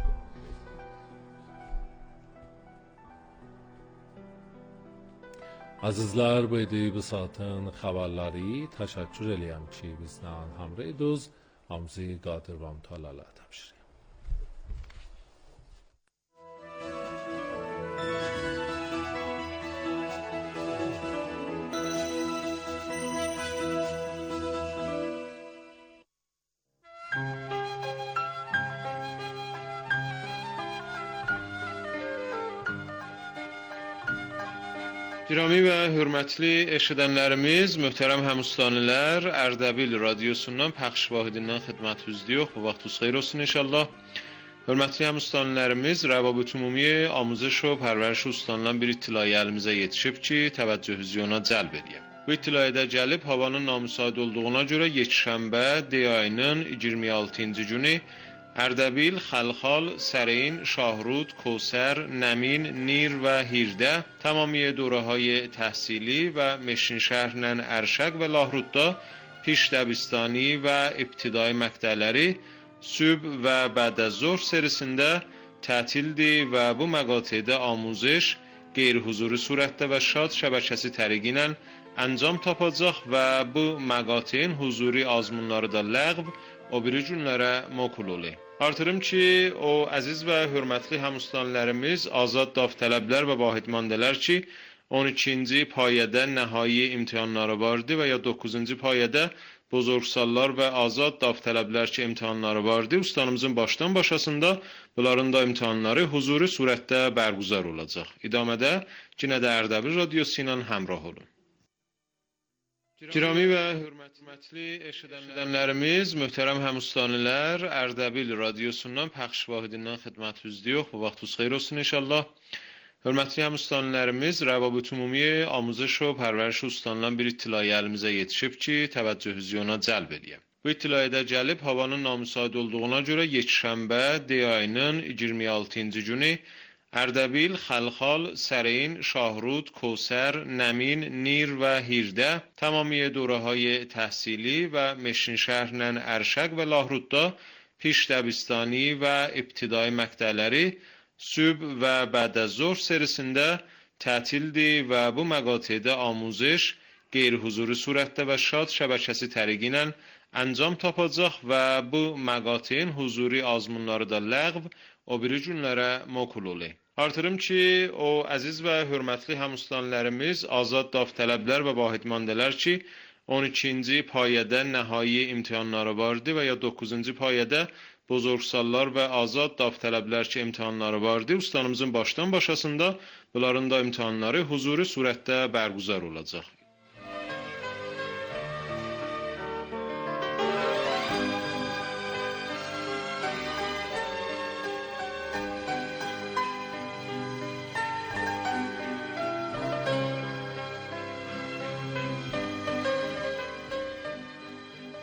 [SPEAKER 4] Azizlər, bu idi bu saatin xəbərləri. Təşəkkür eləyəm ki, bizlə həmrəy idiniz. Hamınızı qadir və mütəallələ təbşir.
[SPEAKER 9] Girami və hörmətli eşidənlərimiz, möhtərəm həmüstanilər, Ərdəbil radiosundan, pəxş vahidindən xidmətinizdə bu vaxtınız xeyir olsun inşallah. Hörmətli həmüstanlərimiz, Rəvabit Ümumi Amuzəş və Pərvəriş Ustandan bir ittilayə əlimizə yetişib ki, təvəccühünüzü ona cəlb edəyəm. Bu ittilayədə gəlib, havanın namüsaid olduğuna görə yekşənbə D ayının 26-cı günü Ərdəbil, Xəlxal, Səreyn, Şahrud, Kosər, Nəmin, Nir və Hirdə tamamiye dorahay təhsili və Meşinşəhərlə Ərşəq və Lahrudda piş dəbistani və ibtidai məqtələri sübh və bəd-əz-zöhr serisində tətildir və bu məqatedə amuzəş qeyri-huzuri surətdə və şad şəbəkəsi təriqi ilə əncam tapacaq və bu məqateyin huzuri azmunları da ləğv o biri günlərə mokul olur. Artırım ki, o əziz və hörmətli həmüstanlərimiz azad davtələblər və vahidmandələr ki, 12-ci payədə nəhai imtihanları vardı və ya 9-cu payədə bozorgsallar və azad davtələblər ki, imtihanları vardı. Ustanımızın başdan başasında bunların da imtihanları huzuri surətdə bərgüzar olacaq. İdamədə yenə də Ərdəbil radiosu ilə həmrah olun. Girami və hörmətli eşidənlərimiz, möhtərəm həmüstanilər, Ərdəbil radiosundan, pəxş vahidindən xidmətinizdə bu vaxtınız xeyir olsun inşallah. Hörmətli həmüstanlərimiz, Rəvabit Ümumi Amuzəş və Pərvəriş Ustandan bir ittilayə əlimizə yetişib ki, təvəccühünüzü ona cəlb edəyəm. Bu ittilayədə gəlib, havanın namüsaid olduğuna görə yekşənbə D ayının 26-cı günü Ərdəbil, Xəlxal, Səreyn, Şahrud, Kosər, Nəmin, Nir və Hirdə tamamiye dorahay təhsili və Meşinşəhərlə Ərşəq və Lahrudda piş dəbistani və ibtidai məqtələri sübh və bəd-əz-zöhr serisində tətildir və bu məqatedə amuzəş qeyri-huzuri surətdə və şad şəbəkəsi təriqi ilə əncam tapacaq və bu məqateyin huzuri azmunları da ləğv o biri günlərə mokul olur. Artırım ki, o əziz və hörmətli həmüstanlərimiz, azad davtələblər və vahidmandələr ki, 12-ci payədə nəhai imtihanları vardı və ya 9-cu payədə bozorgsallar və azad davtələblər ki, imtihanları vardı. Ustanımızın başdan başasında bunların da imtihanları huzuri surətdə bərgüzar olacaq.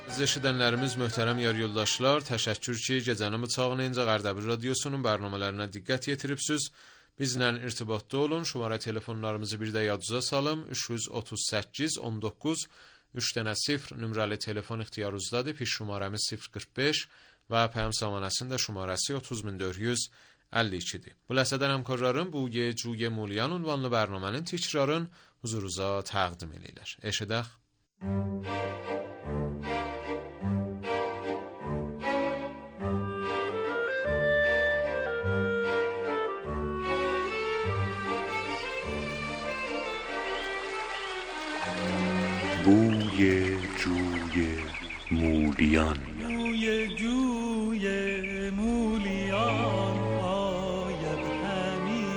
[SPEAKER 9] Siz eşidənlərimiz, möhtərəm yar yoldaşlar, təşəkkür ki, gecənin bıçağını incə Qərdəbil radiosunun bərnamələrinə diqqət yetiribsiniz. Bizlə irtibatda olun. Şumara telefonlarımızı bir də yadınıza salım. 338 19 3-0 nömrəli telefon ixtiyarınızdadır. Piş şumaramız 045 və pəyam zamanəsində şumarəsi 30452-dir. Bu ləhsədən həmkarlarım bu Cuye Muliyan ünvanlı bərnamənin təkrarın huzurunuza təqdim edirlər. Eşidək.
[SPEAKER 10] بوی جوی مولیان
[SPEAKER 11] بوی جوی مولیان آید همی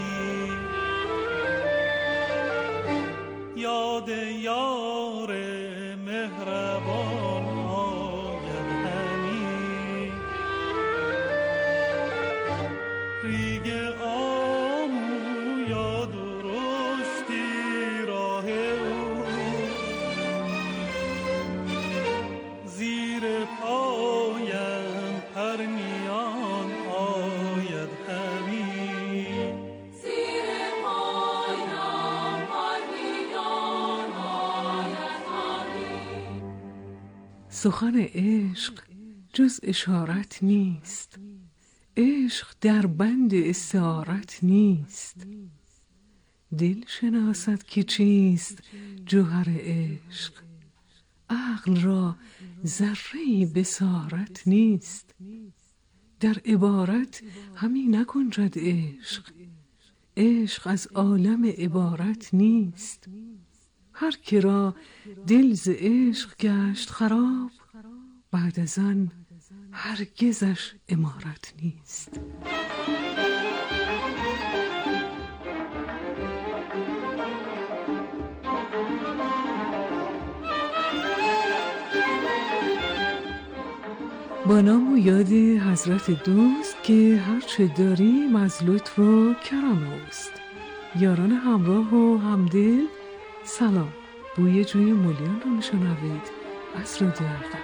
[SPEAKER 11] یاد یار مهربان آید همی ریگ آمو یا درستی راه او زیر پایم پرنیان آید همی زیر پایم پرنیان آید همی
[SPEAKER 12] سخن عشق جز اشارت نیست، عشق در بند استعارت نیست. دل شناسد که چیست جوهر عشق، عقل را ذره‌ای بصارت نیست. در عبارت همی نگنجد عشق، عشق از عالم عبارت نیست. هر که را دل ز عشق گشت خراب، بعد از آن هرگزش عمارت نیست. با نام و یاد حضرت دوست که هرچه داریم از لطف و کرم اوست. یاران همراه و همدل سلام. بوی جوی مولیان رو میشنوید از رادیو اردبیل.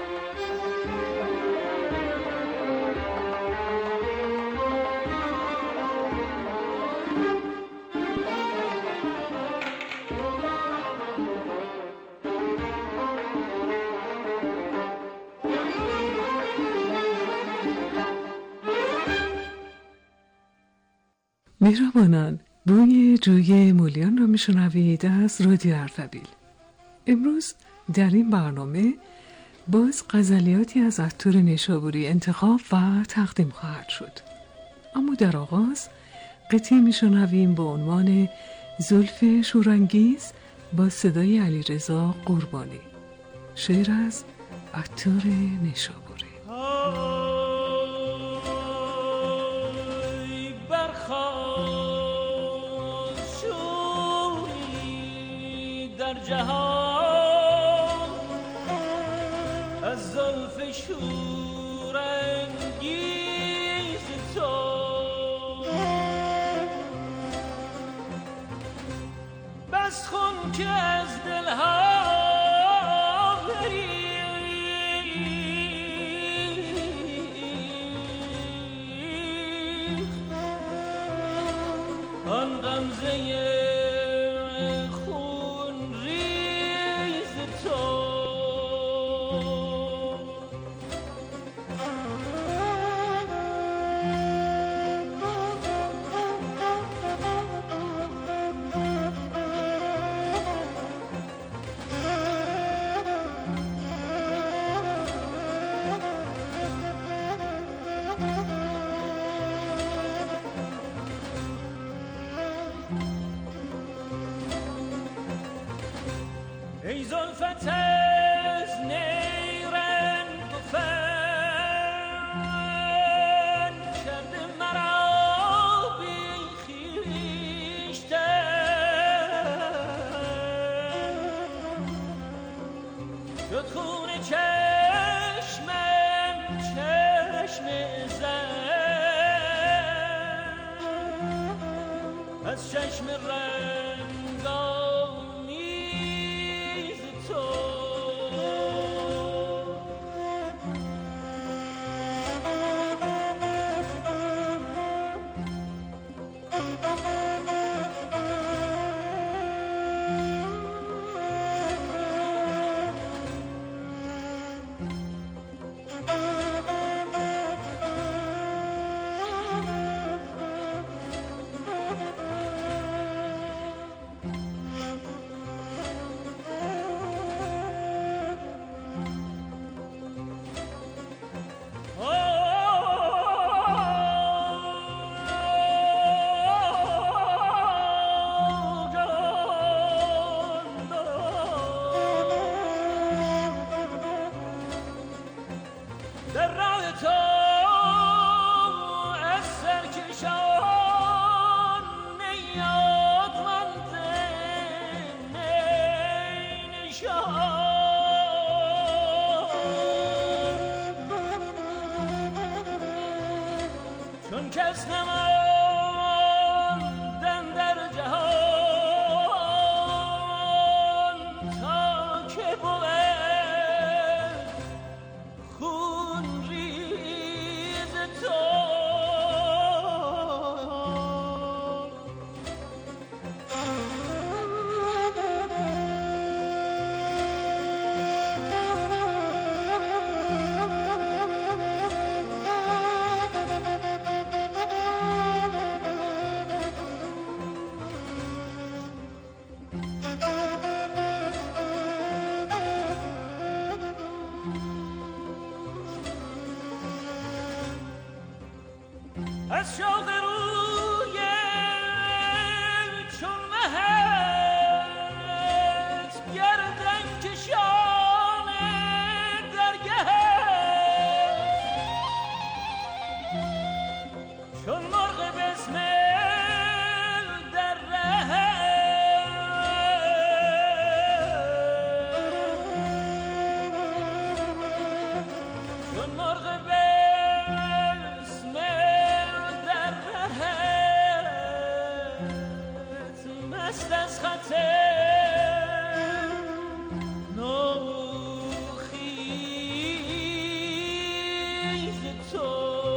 [SPEAKER 12] مهربانان، بوی جوی مولیان را میشنوید از رادیو اردبیل. امروز در این برنامه باز غزلیاتی از عطار نیشابوری انتخاب و تقدیم خواهد شد. اما در آغاز قطعی میشنویم با عنوان زلف شورانگیز با صدای علیرضا قربانی. شعر از عطار نیشابوری.
[SPEAKER 11] جهان از زلف شورانگیز تو بس خون که از دلها بری آن غمزه ای زلفت از نیزه در راه تو از سرکشان نیازمند نشان چون کس نماندن در جهان تا که بود خون ریز تو از شوق روی چون مهت گردن کشان درگهت چون مرغ بسمل در رهت چون مرغ مست از خط نوخیز تو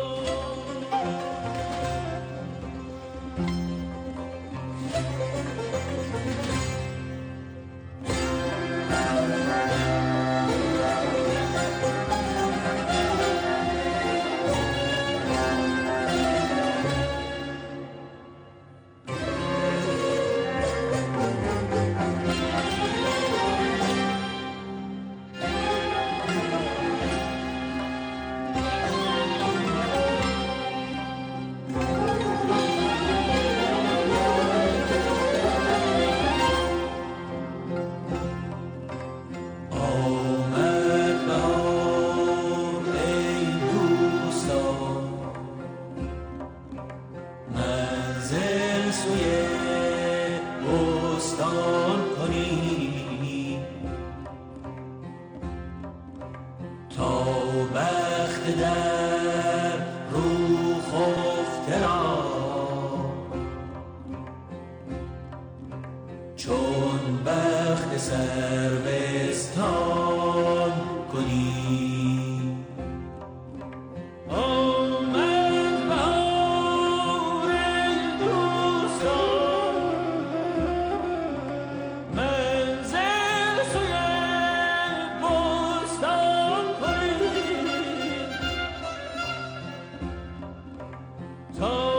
[SPEAKER 11] چون بخت سروستان کنی آمد بهار دوستان منزل سوی بستان کنی تا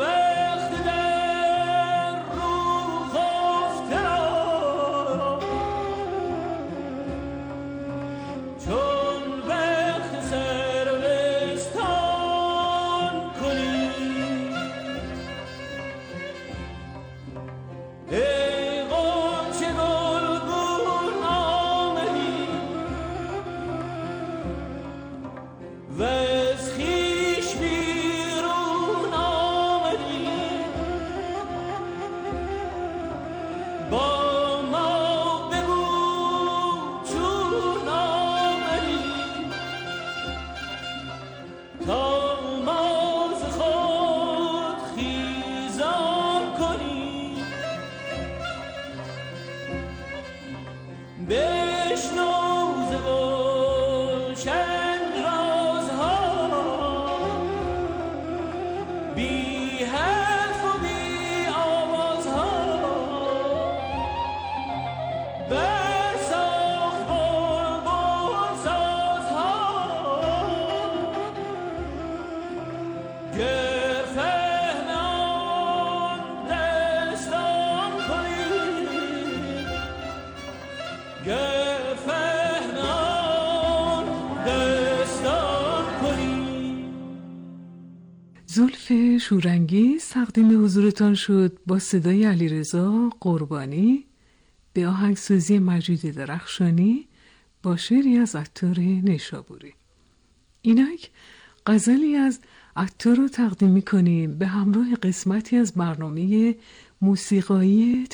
[SPEAKER 12] زلف شورانگیز تقدیم حضورتان شد با صدای علیرضا قربانی به آهنگسازی مجید درخشانی با شعری از عطار نیشابوری. اینک غزلی از عطار رو تقدیم می‌کنیم به همراه قسمتی از برنامه موسیقایی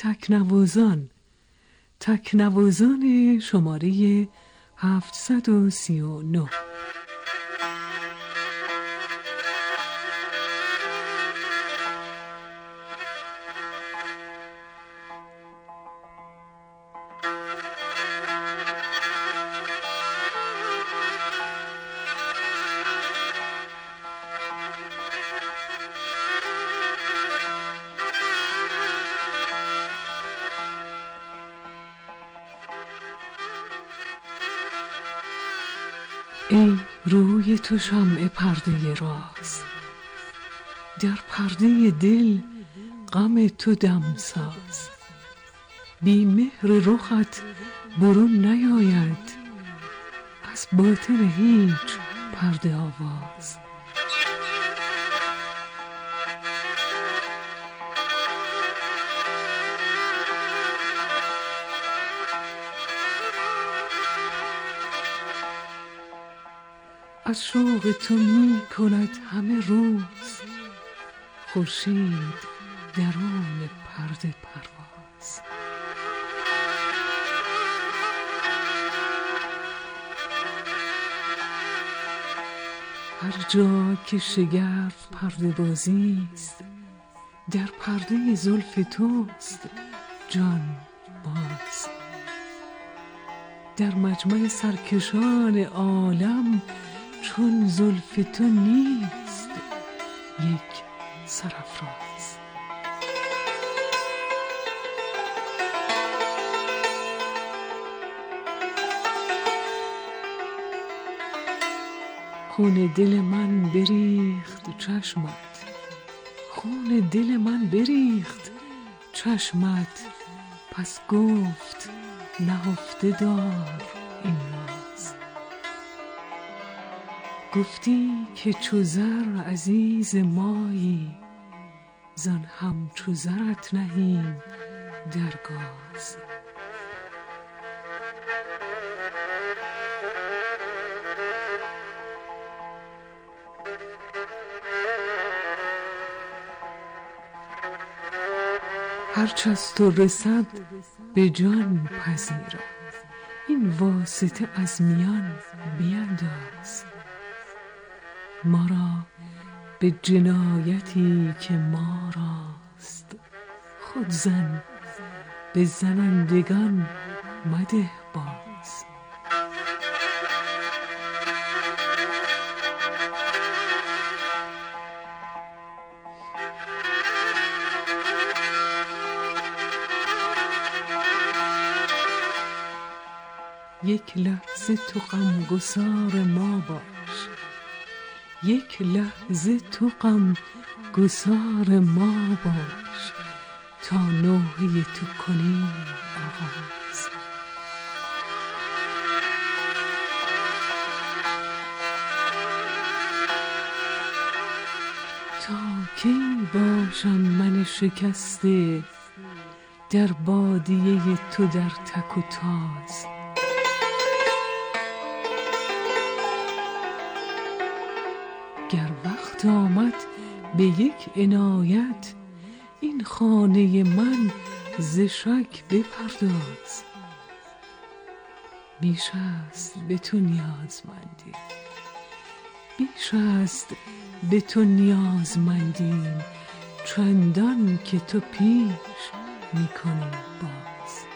[SPEAKER 12] تکنوازان شماره 739. ای روی تو شمع پرده راز، در پرده دل غم تو دمساز. بی مهر رخت برون نیاید، از باطن هیچ پرده آواز. از شوق تو می کند همه روز، خورشید درون پرده پرواز. هر جا که شگرف پرده بازی است، در پرده زلف توست جان باز. در مجمع سرکشان عالم چون زلف تو نیست یک سرافراز. خون دل من بریخت چشمت، خون دل من بریخت چشمت، پس گفت نهفته دار این راز. گفتی که چو زر عزیز مایی، زان همچو زرت نهیم در گاز. هرچ از تو رسد به جان پذیرم، این واسطه از میان بینداز. ما را به جنایتی که ما راست، خود زن به زنندگان مده باز. یک لحظه تو غمگسار ما باش، یک لحظه تو غمگسار ما باش، تا نوحه تو کنیم آغاز. تا کی باشم من شکسته در بادیه تو در تک و تاز. گر وقت آمد به یک عنایت، این خانه من ز شک بپرداز. بیش است به تو نیازمندی، بیش است به تو نیازمندیم، چندان که تو پیش میکنی باز.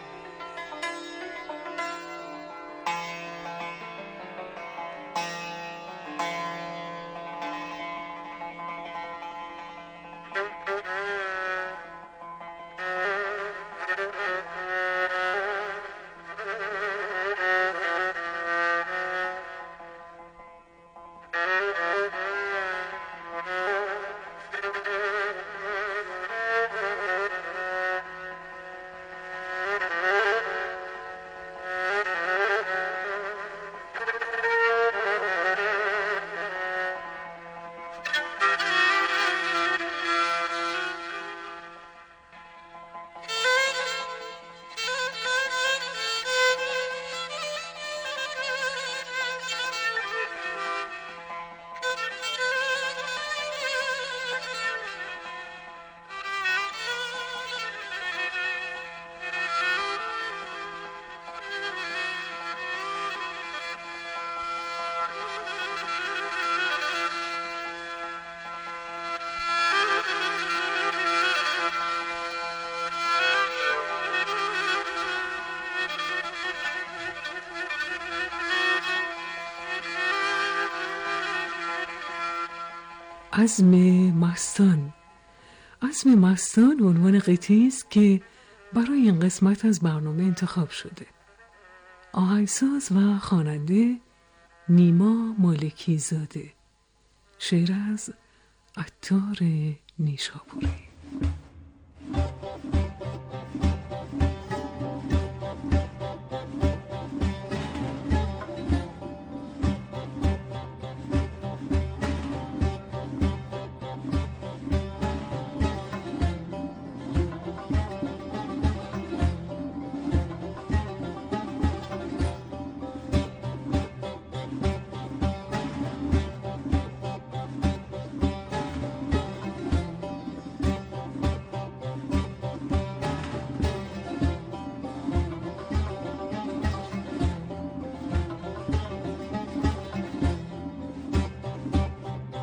[SPEAKER 12] عزم مستان. عزم مستان عنوان قطعی است که برای این قسمت از برنامه انتخاب شده. آهنگساز و خواننده نیما مالکی زاده. شعر از عطار نیشابوری.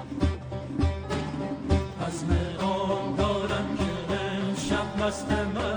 [SPEAKER 11] مست من